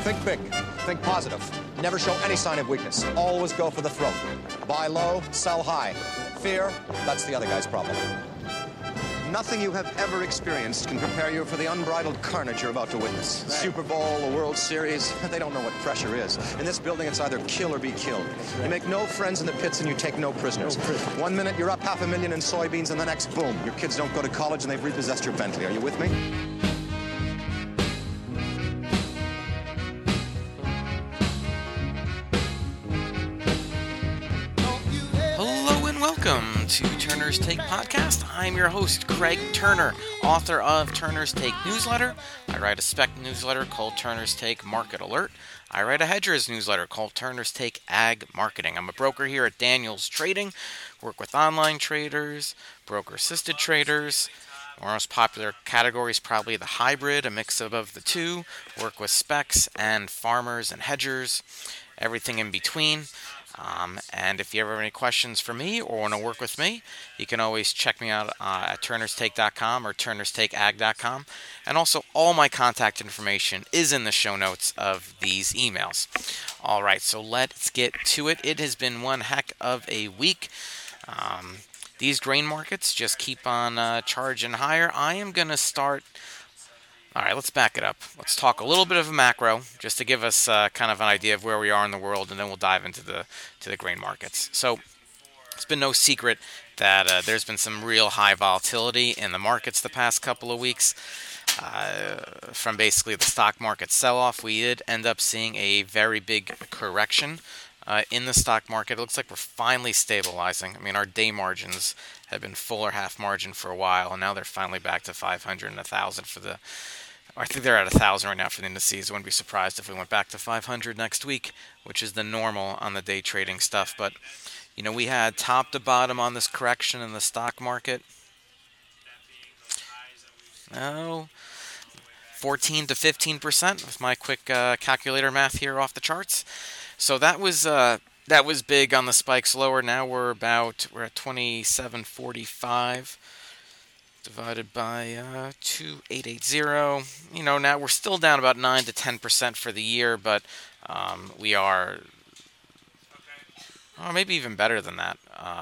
Think big. Think positive. Never show any sign of weakness. Always go for the throat. Buy low, sell high. Fear, that's the other guy's problem. Nothing you have ever experienced can prepare you for the unbridled carnage you're about to witness. Right. Super Bowl, the World Series, they don't know what pressure is. In this building, it's either kill or be killed. You make no friends in the pits and you take no prisoners. 1 minute, you're up $500,000 in soybeans, and the next, boom, your kids don't go to college and they've repossessed your Bentley. Are you with me? Welcome to Turner's Take Podcast. I'm your host, Craig Turner, author of Turner's Take newsletter. I write a spec newsletter called Turner's Take Market Alert. I write a hedgers newsletter called Turner's Take Ag Marketing. I'm a broker here at Daniels Trading. Work with online traders, broker-assisted traders. Our most popular category is probably the hybrid, a mix of the two. Work with specs and farmers and hedgers, everything in between. And if you ever have any questions for me or want to work with me, you can always check me out at turnerstake.com or turnerstakeag.com. And also, all my contact information is in the show notes of these emails. All right, so let's get to it. It has been one heck of a week. These grain markets just keep on charging higher. I am going to start... All right, let's back it up. Let's talk a little bit of a macro, just to give us kind of an idea of where we are in the world, and then we'll dive into the grain markets. So it's been no secret that there's been some real high volatility in the markets the past couple of weeks. From basically the stock market sell-off, we did end up seeing a very big correction in the stock market. It looks like we're finally stabilizing. I mean, our day margins have been full or half margin for a while, and now they're finally back to 500 and 1,000 for the... I think they're at 1,000 right now for the indices. I wouldn't be surprised if we went back to 500 next week, which is the normal on the day trading stuff. But, you know, we had top to bottom on this correction in the stock market. 14 to 15% with my quick calculator math here off the charts. So that was big on the spikes lower. Now we're at 27.45. Divided by 2,880. You know, now we're still down about 9 to 10% for the year, but we are maybe even better than that.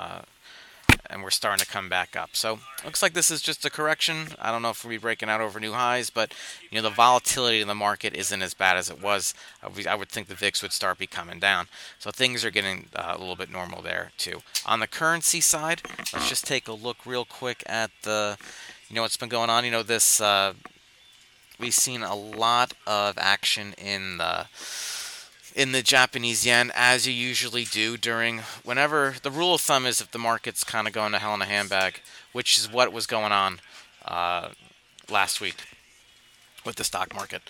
And we're starting to come back up. So looks like this is just a correction. I don't know if we'll be breaking out over new highs, but you know, the volatility in the market isn't as bad as it was. I would think the VIX would start coming down. So things are getting a little bit normal there too. On the currency side, let's just take a look real quick at what's been going on. You know, this we've seen a lot of action in the Japanese yen, as you usually do whenever the rule of thumb is if the market's kind of going to hell in a handbag, which is what was going on last week with the stock market.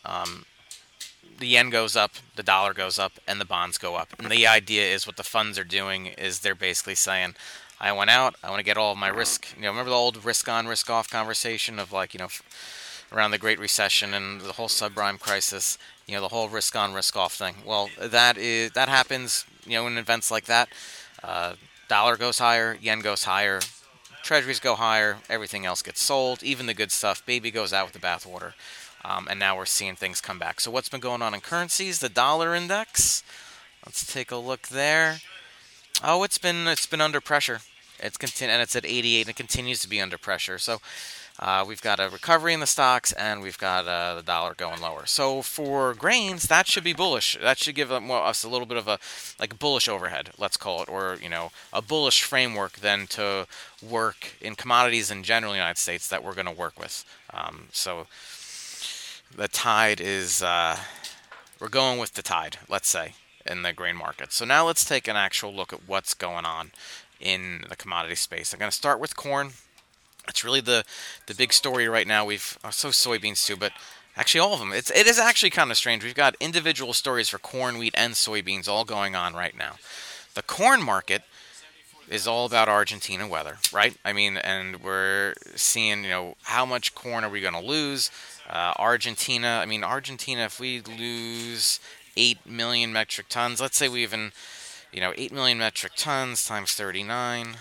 The yen goes up, the dollar goes up, and the bonds go up. And the idea is what the funds are doing is they're basically saying, I went out, I want to get all of my risk. You know, remember the old risk on, risk off conversation of around the Great Recession and the whole subprime crisis, you know, the whole risk on, risk off thing. Well, that happens, you know, in events like that. Dollar goes higher, yen goes higher, treasuries go higher, everything else gets sold, even the good stuff. Baby goes out with the bathwater. And now we're seeing things come back. So what's been going on in currencies? The dollar index. Let's take a look there. Oh, it's been under pressure. And it's at 88, and it continues to be under pressure. So we've got a recovery in the stocks, and we've got the dollar going lower. So for grains, that should be bullish. That should give us a little bit of a bullish overhead, let's call it, or a bullish framework then to work in commodities in general in the United States that we're going to work with. So the tide is we're going with the tide, let's say, in the grain market. So now let's take an actual look at what's going on in the commodity space. I'm going to start with corn. It's really the big story right now. So soybeans too, but actually all of them. It is actually kind of strange. We've got individual stories for corn, wheat, and soybeans all going on right now. The corn market is all about Argentina weather, right? I mean, and we're seeing, how much corn are we going to lose? Argentina, if we lose 8 million metric tons, let's say we even, 8 million metric tons times 39,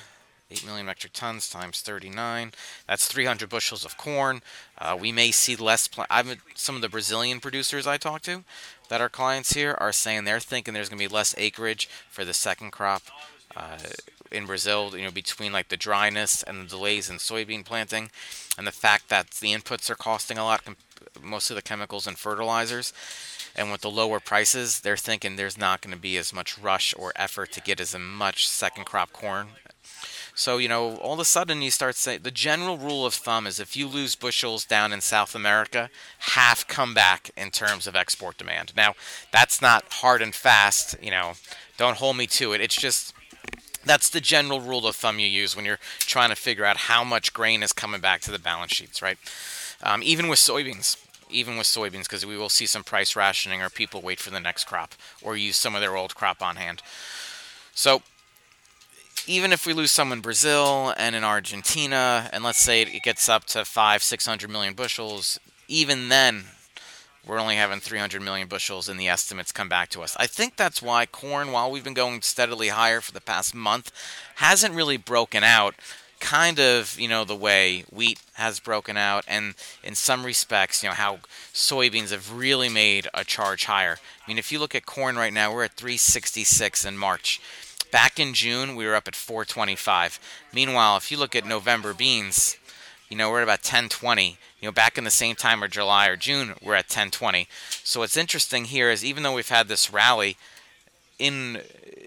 8 million metric tons times 39. That's 300 bushels of corn. We may see less. Some of the Brazilian producers I talked to that are clients here are saying they're thinking there's going to be less acreage for the second crop in Brazil, between like the dryness and the delays in soybean planting and the fact that the inputs are costing a lot, mostly the chemicals and fertilizers. And with the lower prices, they're thinking there's not going to be as much rush or effort to get as much second crop corn. So, all of a sudden you start saying the general rule of thumb is if you lose bushels down in South America, half come back in terms of export demand. Now, that's not hard and fast, don't hold me to it. It's just that's the general rule of thumb you use when you're trying to figure out how much grain is coming back to the balance sheets, right? Even with soybeans, because we will see some price rationing or people wait for the next crop or use some of their old crop on hand. So even if we lose some in Brazil and in Argentina, and let's say it gets up to 500-600 million bushels, even then we're only having 300 million bushels in the estimates come back to us. I think that's why corn, while we've been going steadily higher for the past month, hasn't really broken out kind of, the way wheat has broken out, and in some respects, how soybeans have really made a charge higher. I mean, if you look at corn right now, we're at 366 in March. Back in June, we were up at 425. Meanwhile, if you look at November beans, we're at about 1020. Back in the same time or July or June, we're at 1020. So what's interesting here is even though we've had this rally in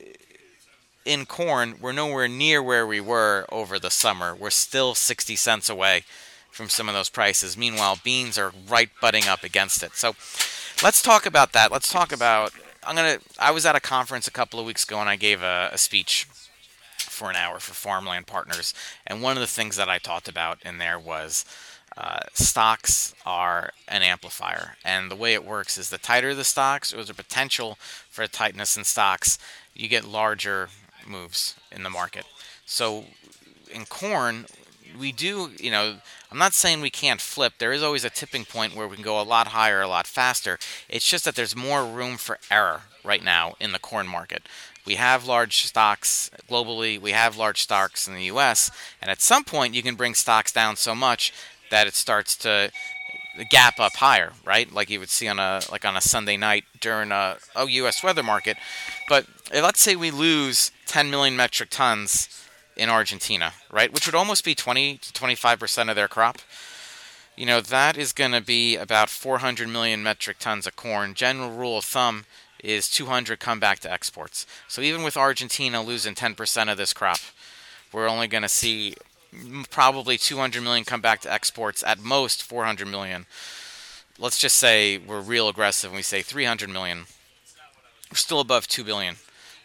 corn, we're nowhere near where we were over the summer. We're still 60 cents away from some of those prices. Meanwhile, beans are right butting up against it. So let's talk about that. Let's talk about I was at a conference a couple of weeks ago and I gave a speech for an hour for Farmland Partners, and one of the things that I talked about in there was stocks are an amplifier, and the way it works is the tighter the stocks, or the potential for a tightness in stocks, you get larger moves in the market. So in corn, we do, I'm not saying we can't flip. There is always a tipping point where we can go a lot higher, a lot faster. It's just that there's more room for error right now in the corn market. We have large stocks globally. We have large stocks in the U.S. And at some point, you can bring stocks down so much that it starts to gap up higher, right? Like you would see on a Sunday night during a U.S. weather market. But let's say we lose 10 million metric tons in Argentina, right? Which would almost be 20 to 25% of their crop. That is going to be about 400 million metric tons of corn. General rule of thumb is 200 come back to exports. So even with Argentina losing 10% of this crop, we're only going to see probably 200 million come back to exports, at most 400 million. Let's just say we're real aggressive and we say 300 million. We're still above 2 billion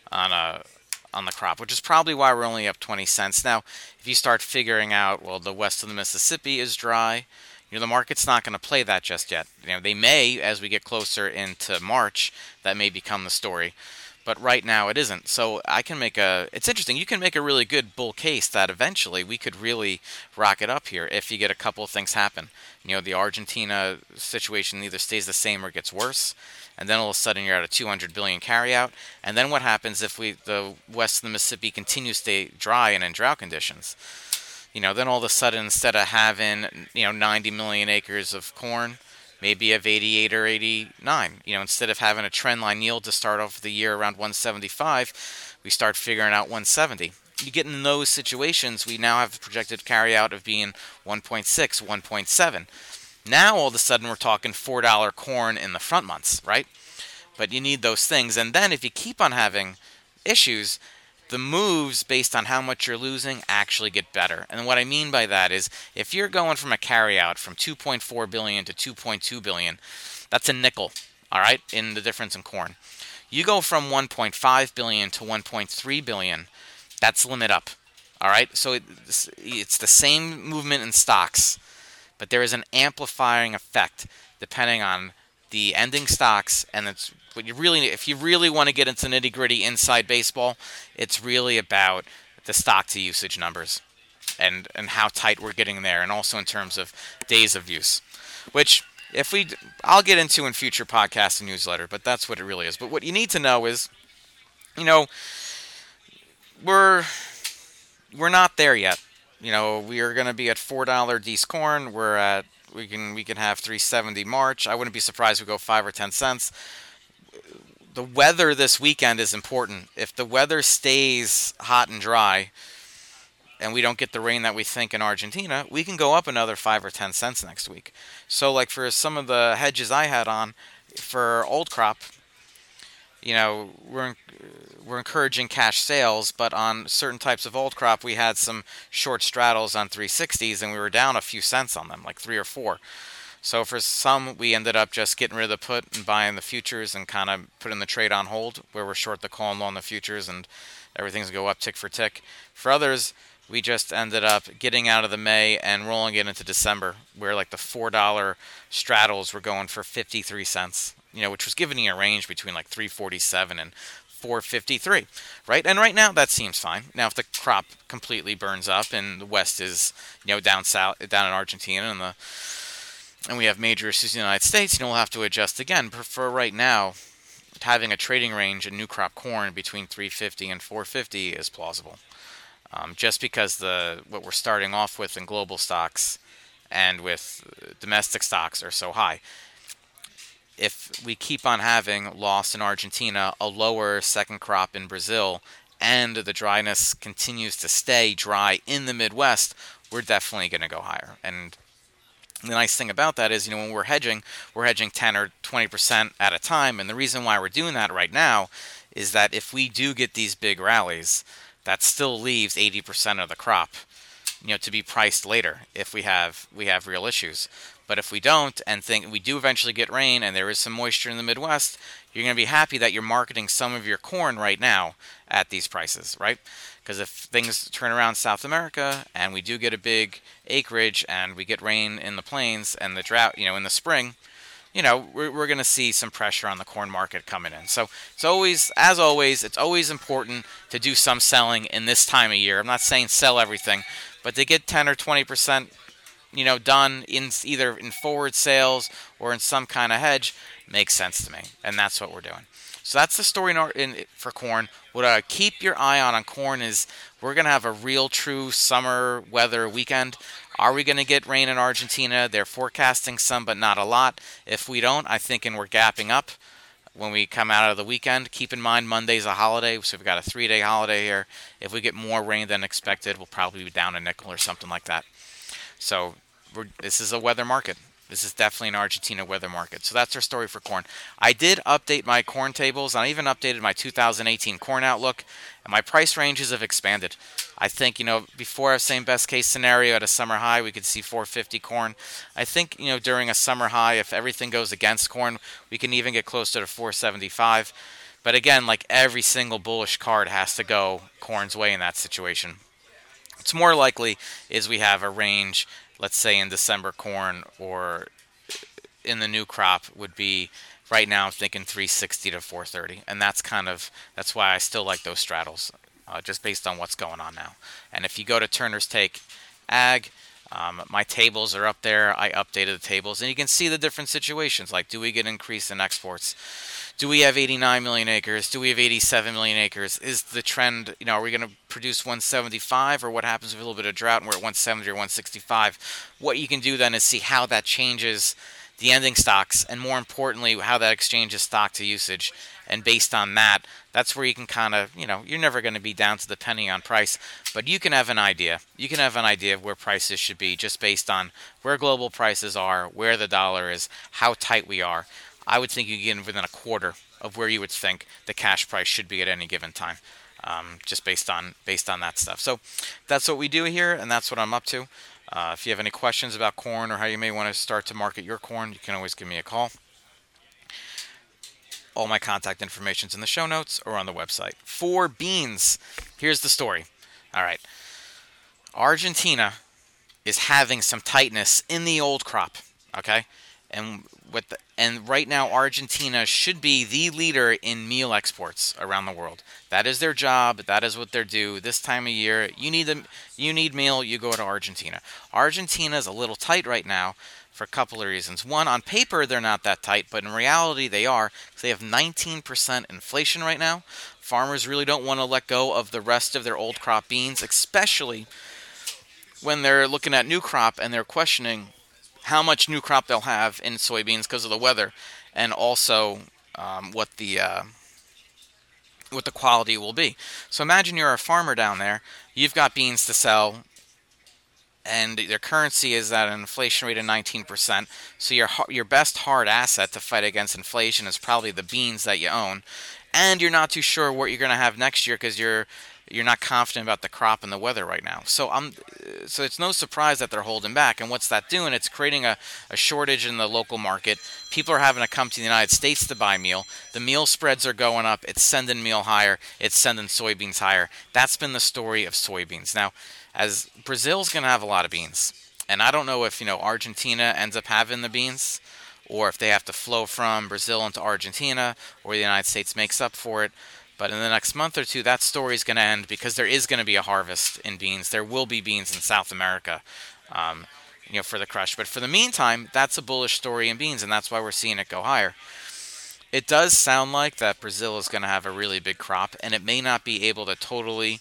on the crop, which is probably why we're only up 20 cents. Now, if you start figuring out, well, the west of the Mississippi is dry, the market's not going to play that just yet. They may, as we get closer into March, that may become the story. But right now it isn't. So it's interesting, you can make a really good bull case that eventually we could really rock it up here if you get a couple of things happen. The Argentina situation either stays the same or gets worse, and then all of a sudden you're at a 200 billion carryout. And then what happens if the west of the Mississippi continues to stay dry and in drought conditions? Then all of a sudden, instead of having 90 million acres of corn, maybe you have 88 or 89. Instead of having a trend line yield to start off the year around 175, we start figuring out 170. You get in those situations, we now have a projected carryout of being 1.6, 1.7. Now all of a sudden we're talking $4 corn in the front months, right? But you need those things. And then if you keep on having issues, the moves based on how much you're losing actually get better. And what I mean by that is if you're going from a carryout from 2.4 billion to 2.2 billion, that's a nickel, all right, in the difference in corn. You go from 1.5 billion to 1.3 billion, that's limit up, all right? So it's the same movement in stocks, but there is an amplifying effect depending on the ending stocks, and it's what you really, if you really want to get into nitty-gritty inside baseball, it's really about the stock to usage numbers and how tight we're getting there, and also in terms of days of use, which I'll get into in future podcasts and newsletter, but that's what it really is. But what you need to know is, we're not there yet. We are going to be at $4 D's corn. We can have 370 March. I wouldn't be surprised if we go 5 or 10 cents. The weather this weekend is important. If the weather stays hot and dry, and we don't get the rain that we think in Argentina, we can go up another 5 or 10 cents next week. So, like for some of the hedges I had on for old crop, we're encouraging cash sales, but on certain types of old crop, we had some short straddles on 360s, and we were down a few cents on them, like 3 or 4. So for some, we ended up just getting rid of the put and buying the futures and kind of putting the trade on hold, where we're short the call and long the futures, and everything's go up tick for tick. For others, we just ended up getting out of the May and rolling it into December, where like the $4 straddles were going for 53 cents, which was giving you a range between like 347 and 453, right? And right now that seems fine. Now if the crop completely burns up and the West is, down south, down in Argentina, and we have major issues in the United States, we'll have to adjust again. But for right now, having a trading range in new crop corn between 350 and 450 is plausible. Just because what we're starting off with in global stocks and with domestic stocks are so high. If we keep on having loss in Argentina, a lower second crop in Brazil, and the dryness continues to stay dry in the Midwest, we're definitely going to go higher. And the nice thing about that is, when we're hedging 10 or 20% at a time. And the reason why we're doing that right now is that if we do get these big rallies, that still leaves 80% of the crop, to be priced later if we have real issues. But if we don't, and think we do eventually get rain and there is some moisture in the Midwest, you're going to be happy that you're marketing some of your corn right now at these prices, right? Because if things turn around South America and we do get a big acreage and we get rain in the plains and the drought, in the spring, we're going to see some pressure on the corn market coming in. So it's always important to do some selling in this time of year. I'm not saying sell everything, but to get 10 or 20%, done in either in forward sales or in some kind of hedge makes sense to me, and that's what we're doing. So that's the story for corn. What I keep your eye on corn is we're going to have a real true summer weather weekend. Are we going to get rain in Argentina? They're forecasting some, but not a lot. If we don't, I think, and we're gapping up when we come out of the weekend. Keep in mind, Monday's a holiday, so we've got a 3-day holiday here. If we get more rain than expected, we'll probably be down a nickel or something like that. So this is a weather market. This is definitely an Argentina weather market. So that's our story for corn. I did update my corn tables. I even updated my 2018 corn outlook, and my price ranges have expanded. I think, before I was saying best case scenario at a summer high, we could see 450 corn. I think, during a summer high, if everything goes against corn, we can even get closer to 475. But again, like every single bullish card has to go corn's way in that situation. What's more likely is we have a range, let's say in December corn or in the new crop would be, right now I'm thinking 360 to 430. And that's why I still like those straddles, just based on what's going on now. And if you go to Turner's Take Ag, my tables are up there. I updated the tables, and you can see the different situations. Like, do we get an increase in exports? Do we have 89 million acres? Do we have 87 million acres? Is the trend, are we going to produce 175, or what happens with a little bit of drought and we're at 170 or 165? What you can do then is see how that changes the ending stocks, and more importantly, how that exchanges stock to usage. And based on that, that's where you can kind of, you're never going to be down to the penny on price, but you can have an idea. You can have an idea of where prices should be just based on where global prices are, where the dollar is, how tight we are. I would think you get within a quarter of where you would think the cash price should be at any given time, just based on that stuff. So that's what we do here, and that's what I'm up to. If you have any questions about corn or how you may want to start to market your corn, you can always give me a call. All my contact information is in the show notes or on the website. For beans, here's the story. All right. Argentina is having some tightness in the old crop, okay? And right now, Argentina should be the leader in meal exports around the world. That is their job. That is what they do. This time of year, you need meal, you go to Argentina. Argentina is a little tight right now for a couple of reasons. One, on paper they're not that tight, but in reality they are, because they have 19% inflation right now. Farmers really don't want to let go of the rest of their old crop beans, especially when they're looking at new crop and they're questioning how much new crop they'll have in soybeans because of the weather, and also what the quality will be. So imagine you're a farmer down there, you've got beans to sell, and their currency is at an inflation rate of 19%. So your best hard asset to fight against inflation is probably the beans that you own, and you're not too sure what you're going to have next year because you're not confident about the crop and the weather right now. So it's no surprise that they're holding back. And what's that doing? It's creating a shortage in the local market. People are having to come to the United States to buy meal. The meal spreads are going up. It's sending meal higher. It's sending soybeans higher. That's been the story of soybeans. Now, as Brazil's going to have a lot of beans, and I don't know if Argentina ends up having the beans, or if they have to flow from Brazil into Argentina, or the United States makes up for it. But in the next month or two, that story is going to end because there is going to be a harvest in beans. There will be beans in South America, for the crush. But for the meantime, that's a bullish story in beans, and that's why we're seeing it go higher. It does sound like that Brazil is going to have a really big crop, and it may not be able to totally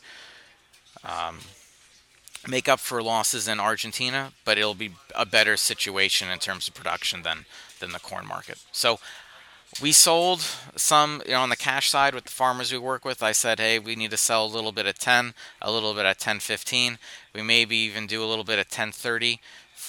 make up for losses in Argentina, but it'll be a better situation in terms of production than the corn market. So we sold some, on the cash side with the farmers we work with. I said, hey, we need to sell a little bit at 10, a little bit at 10.15. We maybe even do a little bit at 10.30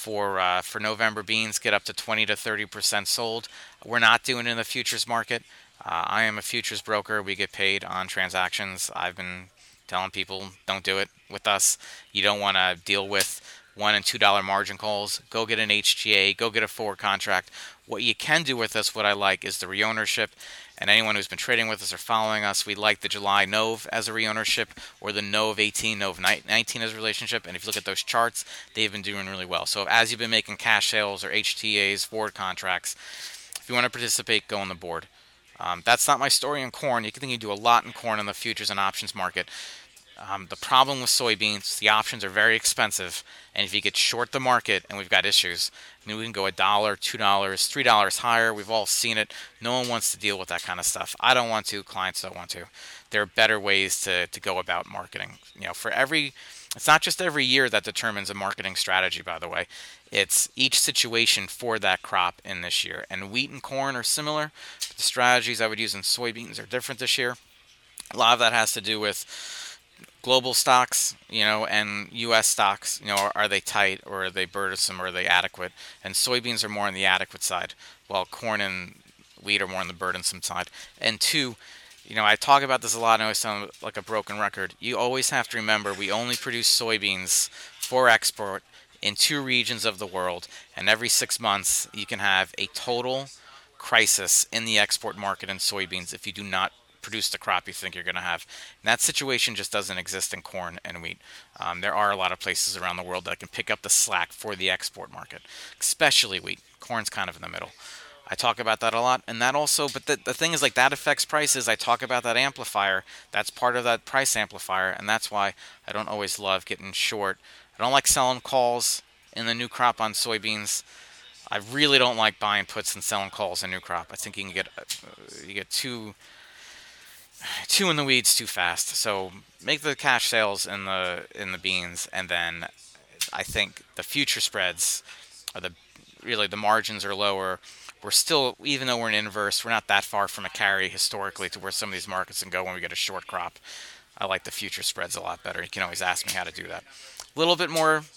for November beans, get up to 20 to 30% sold. We're not doing it in the futures market. I am a futures broker. We get paid on transactions. I've been telling people, don't do it with us. You don't want to deal with $1 and $2 margin calls. Go get an HTA. Go get a forward contract. What you can do with us, what I like, is the reownership. And anyone who's been trading with us or following us, we like the July NOV as a reownership, or the NOV 18, NOV 19 as a relationship. And if you look at those charts, they've been doing really well. So as you've been making cash sales or HTAs, forward contracts, if you want to participate, go on the board. That's not my story in corn. You can think you do a lot in corn in the futures and options market. The problem with soybeans, the options are very expensive, and if you get short the market, and we've got issues, we can go $1, $2, $3 higher. We've all seen it. No one wants to deal with that kind of stuff. I don't want to. Clients don't want to. There are better ways to go about marketing. It's not just every year that determines a marketing strategy, by the way. It's each situation for that crop in this year. And wheat and corn are similar. But the strategies I would use in soybeans are different this year. A lot of that has to do with global stocks, and U.S. stocks, are they tight, or are they burdensome, or are they adequate? And soybeans are more on the adequate side, while corn and wheat are more on the burdensome side. And two, I talk about this a lot, and I always sound like a broken record. You always have to remember we only produce soybeans for export in 2 regions of the world, and every 6 months you can have a total crisis in the export market in soybeans if you do not produce the crop you think you're going to have. And that situation just doesn't exist in corn and wheat. There are a lot of places around the world that can pick up the slack for the export market, especially wheat. Corn's kind of in the middle. I talk about that a lot, and that also, but the thing is, that affects prices. I talk about that amplifier. That's part of that price amplifier, and that's why I don't always love getting short. I don't like selling calls in the new crop on soybeans. I really don't like buying puts and selling calls in new crop. I think you get too in the weeds too fast. So make the cash sales in the beans, and then I think the future spreads are the margins are lower. We're still, even though we're in inverse, we're not that far from a carry historically to where some of these markets can go when we get a short crop. I like the future spreads a lot better. You can always ask me how to do that. It's a little bit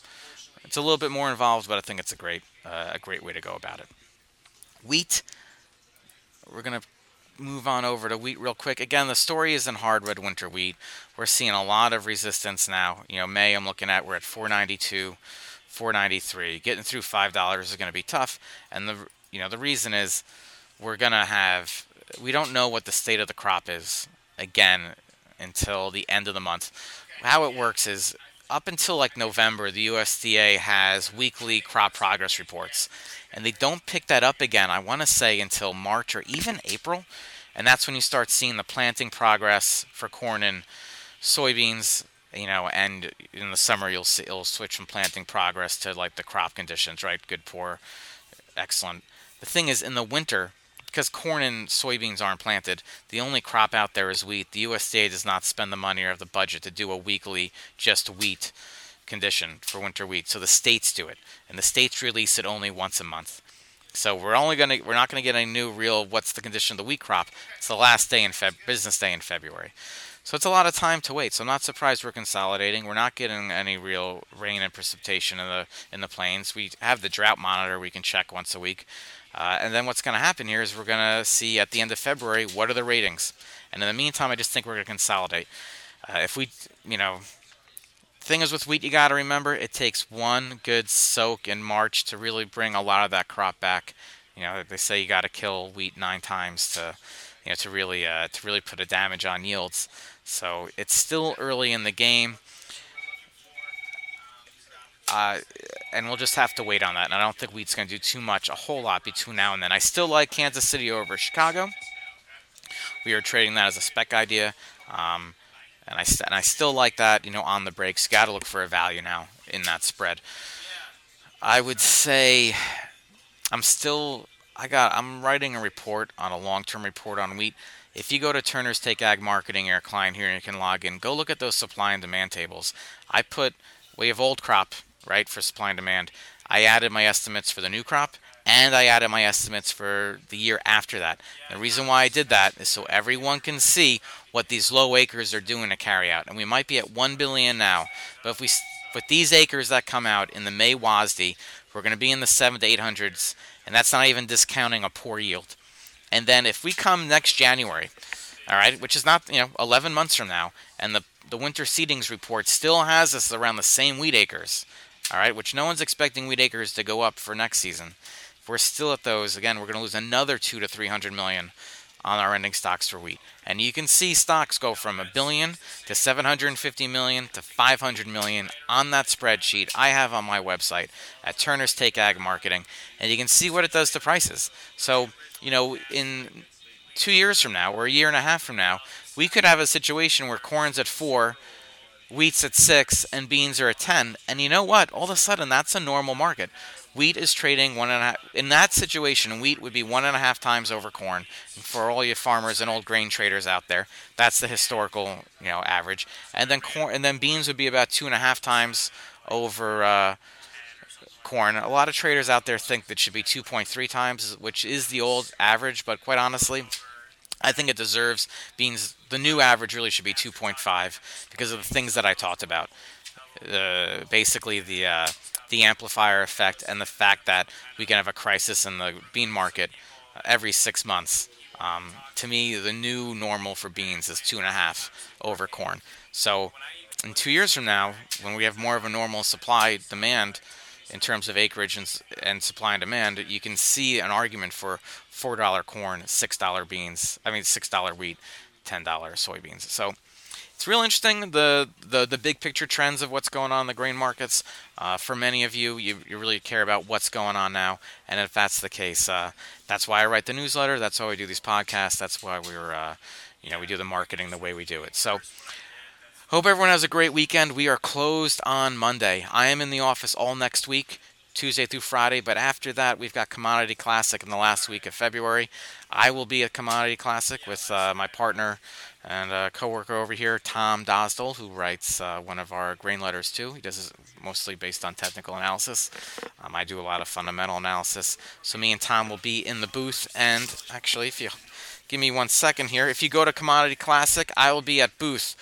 more involved, but I think it's a great way to go about it. Wheat, we're gonna move on over to wheat real quick. Again, the story is in hard red winter wheat. We're seeing a lot of resistance now. May I'm looking at, we're at 492, 493. Getting through $5 is going to be tough. And the reason is we don't know what the state of the crop is again until the end of the month. How it works is up until November, the USDA has weekly crop progress reports. And they don't pick that up again, I want to say, until March or even April. And that's when you start seeing the planting progress for corn and soybeans, and in the summer you'll see it'll switch from planting progress to the crop conditions, right? Good, poor, excellent. The thing is, in the winter, because corn and soybeans aren't planted, the only crop out there is wheat. The USDA does not spend the money or have the budget to do a weekly just wheat condition for winter wheat. So the states do it, and the states release it only once a month. So we're not gonna get any new real what's the condition of the wheat crop. It's the last day in business day in February. So it's a lot of time to wait. So I'm not surprised we're consolidating. We're not getting any real rain and precipitation in the plains. We have the drought monitor we can check once a week. And then what's going to happen here is we're going to see at the end of February what are the ratings. And in the meantime, I just think we're going to consolidate. If we, thing is with wheat, you got to remember it takes one good soak in March to really bring a lot of that crop back. They say you got to kill wheat 9 times to really put a damage on yields. So it's still early in the game. And we'll just have to wait on that. And I don't think wheat's going to do a whole lot between now and then. I still like Kansas City over Chicago. We are trading that as a spec idea. And I still like that, on the breaks. Got to look for a value now in that spread. I would say I'm writing a report on a long-term report on wheat. If you go to Turner's Take Ag Marketing, you're a client here and you can log in, go look at those supply and demand tables. We have old crop, right, for supply and demand. I added my estimates for the new crop, and I added my estimates for the year after that. The reason why I did that is so everyone can see what these low acres are doing to carry out. And we might be at 1 billion now, but with these acres that come out in the May WASDE, we're going to be in the 700 to 800s, and that's not even discounting a poor yield. And then if we come next January, all right, which is not 11 months from now, and the winter seedings report still has us around the same wheat acres, all right, which no one's expecting wheat acres to go up for next season. If we're still at those, again, we're going to lose another 200 to 300 million on our ending stocks for wheat. And you can see stocks go from $1 billion to 750 million to 500 million on that spreadsheet I have on my website at Turner's Take Ag Marketing, and you can see what it does to prices. So, in 2 years from now or a year and a half from now, we could have a situation where corn's at 4, wheat's at 6, and beans are at 10. And you know what? All of a sudden, that's a normal market. Wheat is trading 1.5. In that situation, wheat would be 1.5 times over corn. And for all you farmers and old grain traders out there, that's the historical, average. And then beans would be about 2.5 times over corn. A lot of traders out there think that should be 2.3 times, which is the old average. But quite honestly, I think it deserves beans. The new average really should be 2.5 because of the things that I talked about. Basically, the amplifier effect and the fact that we can have a crisis in the bean market every 6 months. To me, the new normal for beans is 2.5 over corn. So in 2 years from now, when we have more of a normal supply-demand in terms of acreage and supply and demand, you can see an argument for $4 corn, $6 beans. $6 wheat, $10 soybeans. So it's real interesting, the big picture trends of what's going on in the grain markets. For many of you really care about what's going on now, and if that's the case, that's why I write the newsletter. That's why we do these podcasts. That's why we do the marketing the way we do it. So hope everyone has a great weekend. We are closed on Monday. I am in the office all next week, Tuesday through Friday, but after that, we've got Commodity Classic in the last week of February. I will be at Commodity Classic with my partner and a coworker over here, Tom Dosdell, who writes one of our grain letters too. He does it mostly based on technical analysis. I do a lot of fundamental analysis. So me and Tom will be in the booth. And actually, if you give me 1 second here, if you go to Commodity Classic, I will be at booth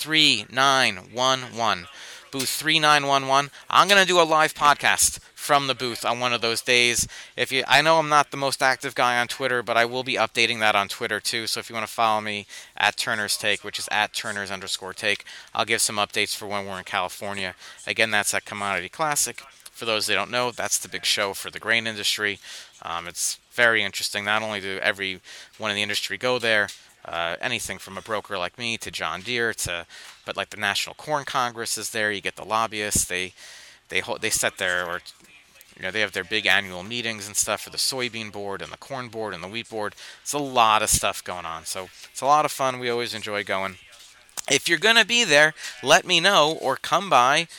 3911. Booth 3911. I'm going to do a live podcast from the booth on one of those days. I know I'm not the most active guy on Twitter, but I will be updating that on Twitter too. So if you want to follow me at Turner's Take, which is at Turners_Take, I'll give some updates for when we're in California. Again, that's at Commodity Classic. For those that don't know, that's the big show for the grain industry. It's very interesting. Not only do everyone in the industry go there, anything from a broker like me to John Deere but like the National Corn Congress is there. You get the lobbyists. They set they have their big annual meetings and stuff for the soybean board and the corn board and the wheat board. It's a lot of stuff going on. So it's a lot of fun. We always enjoy going. If you're going to be there, let me know or come by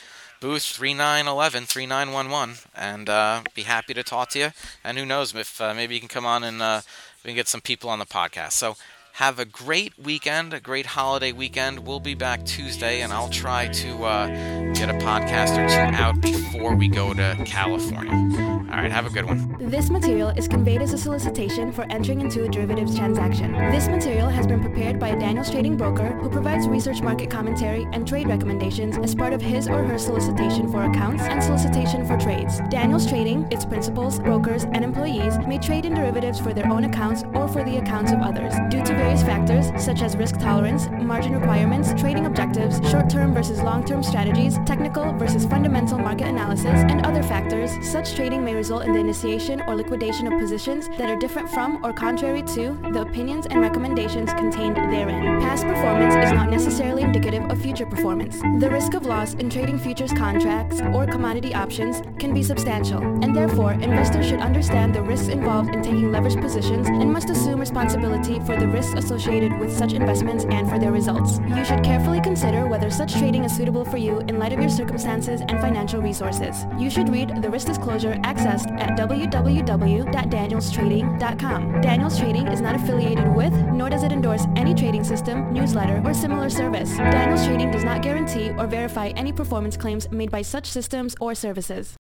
booth 3911, and be happy to talk to you. And who knows if maybe you can come on and we can get some people on the podcast. So have a great weekend, a great holiday weekend. We'll be back Tuesday, and I'll try to get a podcast or two out before we go to California. All right, have a good one. This material is conveyed as a solicitation for entering into a derivatives transaction. This material has been prepared by a Daniels Trading broker who provides research, market commentary, and trade recommendations as part of his or her solicitation for accounts and solicitation for trades. Daniels Trading, its principals, brokers, and employees may trade in derivatives for their own accounts or for the accounts of others. Due to various factors such as risk tolerance, margin requirements, trading objectives, short-term versus long-term strategies, technical versus fundamental market analysis, and other factors, such trading may result in the initiation or liquidation of positions that are different from or contrary to the opinions and recommendations contained therein. Past performance is not necessarily indicative of future performance. The risk of loss in trading futures contracts or commodity options can be substantial, and therefore investors should understand the risks involved in taking leveraged positions and must assume responsibility for the risks associated with such investments and for their results. You should carefully consider whether such trading is suitable for you in light of your circumstances and financial resources. You should read the risk disclosure accessed at www.danielstrading.com. Daniels Trading is not affiliated with, nor does it endorse any trading system, newsletter, or similar service. Daniels Trading does not guarantee or verify any performance claims made by such systems or services.